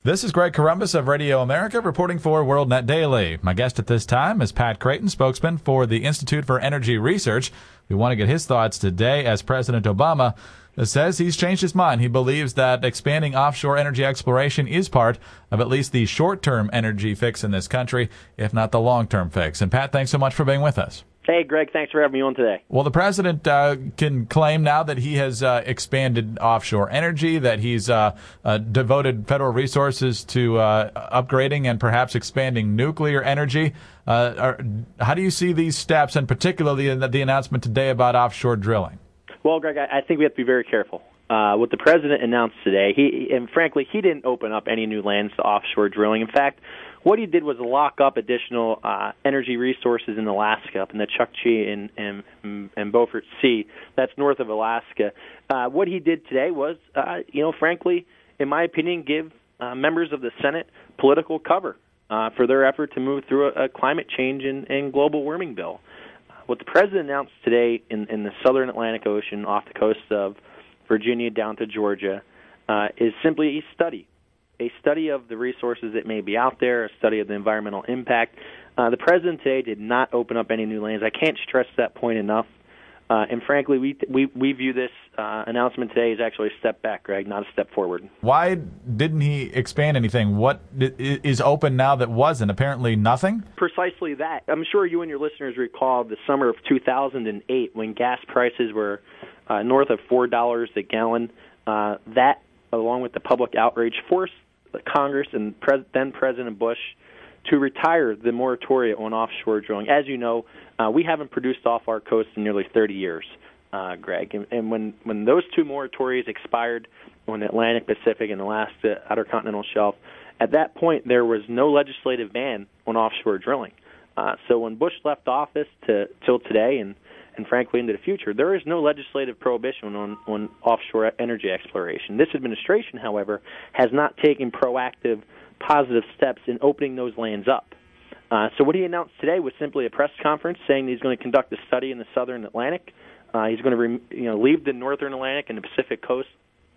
This is Greg Corombos of Radio America reporting for WorldNet Daily. My guest at this time is Pat Creighton, spokesman for the Institute for Energy Research. We want to get his thoughts today as President Obama says he's changed his mind. He believes that expanding offshore energy exploration is part of at least the short-term energy fix in this country, if not the long-term fix. And Pat, thanks so much for being with us. Hey, Greg, thanks for having me on today. Well, the president can claim now that he has expanded offshore energy, that he's devoted federal resources to upgrading and perhaps expanding nuclear energy. How do you see these steps, and particularly the announcement today about offshore drilling? Well, Greg, I think we have to be very careful. What the president announced today, frankly, he didn't open up any new lands to offshore drilling. In fact, what he did was lock up additional energy resources in Alaska, up in the Chukchi and Beaufort Sea. That's north of Alaska. What he did today was, frankly, in my opinion, give members of the Senate political cover for their effort to move through a climate change and global warming bill. What the president announced today in the southern Atlantic Ocean off the coast of Virginia down to Georgia is simply a study of the resources that may be out there, a study of the environmental impact. The president today did not open up any new lands. I can't stress that point enough. And frankly, we view this announcement today as actually a step back, Greg, not a step forward. Why didn't he expand anything? What is open now that wasn't? Apparently nothing? Precisely that. I'm sure you and your listeners recall the summer of 2008 when gas prices were north of $4 a gallon. That, along with the public outrage, forced Congress and then President Bush to retire the moratorium on offshore drilling. As you know, we haven't produced off our coast in nearly 30 years, Greg. And when those two moratoriums expired on the Atlantic, Pacific, and Alaska Outer Continental Shelf, at that point there was no legislative ban on offshore drilling. So when Bush left office till today and frankly into the future, there is no legislative prohibition on offshore energy exploration. This administration, however, has not taken proactive, positive steps in opening those lands up. So what he announced today was simply a press conference saying that he's going to conduct a study in the southern Atlantic. He's going to leave the northern Atlantic and the Pacific coast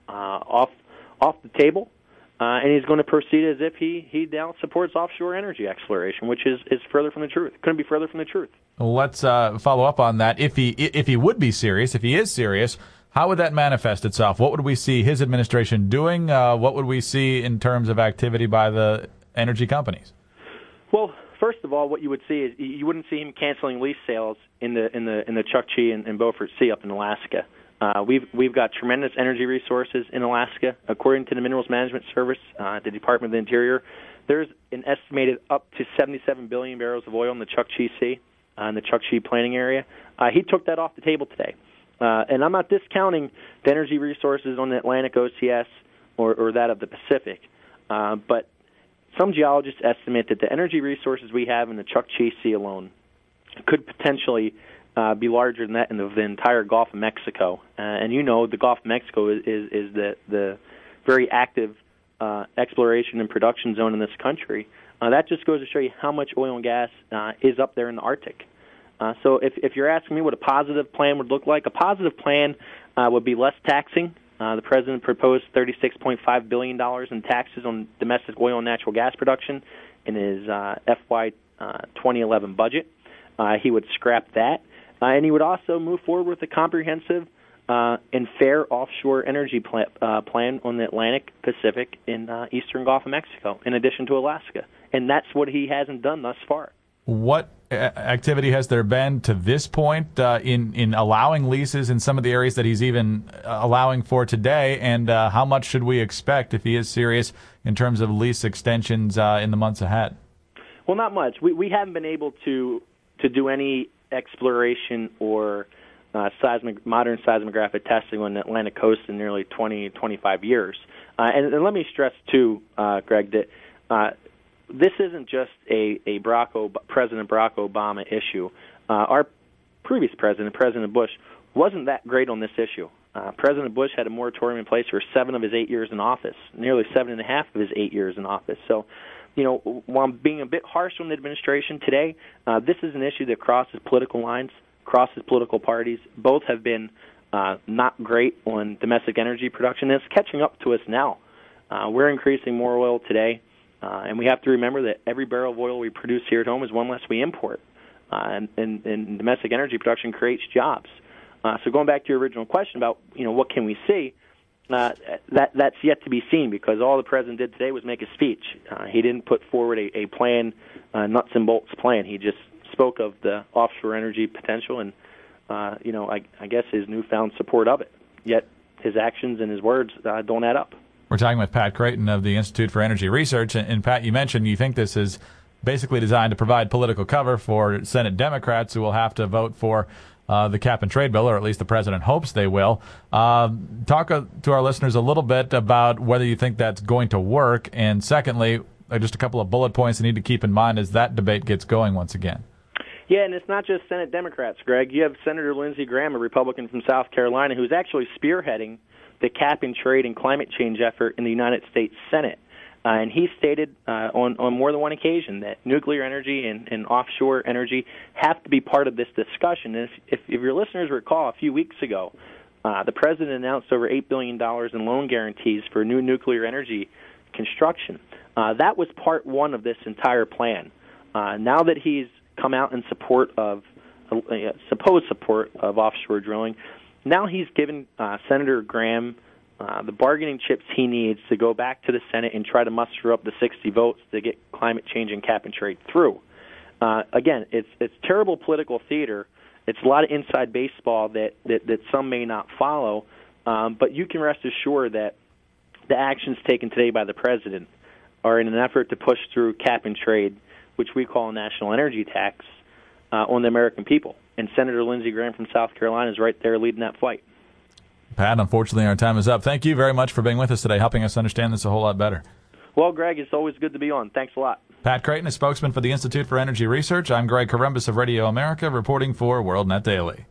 off the table. And he's going to proceed as if he now supports offshore energy exploration, which is further from the truth. Couldn't be further from the truth. Well, let's follow up on that. If he would be serious, if he is serious, how would that manifest itself? What would we see his administration doing? What would we see in terms of activity by the energy companies? Well, first of all, what you would see is you wouldn't see him canceling lease sales in the Chukchi and Beaufort Sea up in Alaska. We've got tremendous energy resources in Alaska. According to the Minerals Management Service, the Department of the Interior, there's an estimated up to 77 billion barrels of oil in the Chukchi Sea, in the Chukchi planning area. He took that off the table today. And I'm not discounting the energy resources on the Atlantic OCS or that of the Pacific, but some geologists estimate that the energy resources we have in the Chukchi Sea alone could potentially be larger than that in the entire Gulf of Mexico. And you know the Gulf of Mexico is the very active exploration and production zone in this country. That just goes to show you how much oil and gas is up there in the Arctic. So if you're asking me what a positive plan would look like, a positive plan would be less taxing. The president proposed $36.5 billion in taxes on domestic oil and natural gas production in his FY 2011 budget. He would scrap that. And he would also move forward with a comprehensive and fair offshore energy plan on the Atlantic, Pacific, and eastern Gulf of Mexico, in addition to Alaska. And that's what he hasn't done thus far. What activity has there been to this point in allowing leases in some of the areas that he's even allowing for today, and how much should we expect if he is serious in terms of lease extensions in the months ahead? Well, not much. We haven't been able to do any exploration or modern seismographic testing on the Atlantic coast in nearly 25 years. And let me stress, too, Greg, that this isn't just a President Barack Obama issue. Our previous president, President Bush, wasn't that great on this issue. President Bush had a moratorium in place for 7 of his 8 years in office, nearly 7.5 of his 8 years in office. So, while I'm being a bit harsh on the administration today, this is an issue that crosses political lines, crosses political parties. Both have been not great on domestic energy production, and it's catching up to us now. We're increasing more oil today, and we have to remember that every barrel of oil we produce here at home is one less we import. And domestic energy production creates jobs. So going back to your original question about what can we see, that's yet to be seen, because all the president did today was make a speech. He didn't put forward a plan, nuts and bolts plan. He just spoke of the offshore energy potential and I guess his newfound support of it. Yet his actions and his words don't add up. We're talking with Pat Creighton of the Institute for Energy Research. And Pat, you mentioned you think this is basically designed to provide political cover for Senate Democrats who will have to vote for the cap-and-trade bill, or at least the president hopes they will. Talk to our listeners a little bit about whether you think that's going to work. And secondly, just a couple of bullet points you need to keep in mind as that debate gets going once again. Yeah, and it's not just Senate Democrats, Greg. You have Senator Lindsey Graham, a Republican from South Carolina, who's actually spearheading the cap-and-trade and climate change effort in the United States Senate. And he stated on more than one occasion that nuclear energy and offshore energy have to be part of this discussion. And if your listeners recall, a few weeks ago, the president announced over $8 billion in loan guarantees for new nuclear energy construction. That was part one of this entire plan. Now that he's come out in support of supposed support of offshore drilling, now he's given Senator Graham the bargaining chips he needs to go back to the Senate and try to muster up the 60 votes to get climate change and cap-and-trade through. Again, it's terrible political theater. It's a lot of inside baseball that some may not follow, but you can rest assured that the actions taken today by the president are in an effort to push through cap-and-trade, which we call a national energy tax, on the American people. And Senator Lindsey Graham from South Carolina is right there leading that fight. Pat, unfortunately, our time is up. Thank you very much for being with us today, helping us understand this a whole lot better. Well, Greg, it's always good to be on. Thanks a lot. Pat Creighton, a spokesman for the Institute for Energy Research. I'm Greg Corombos of Radio America, reporting for WorldNet Daily.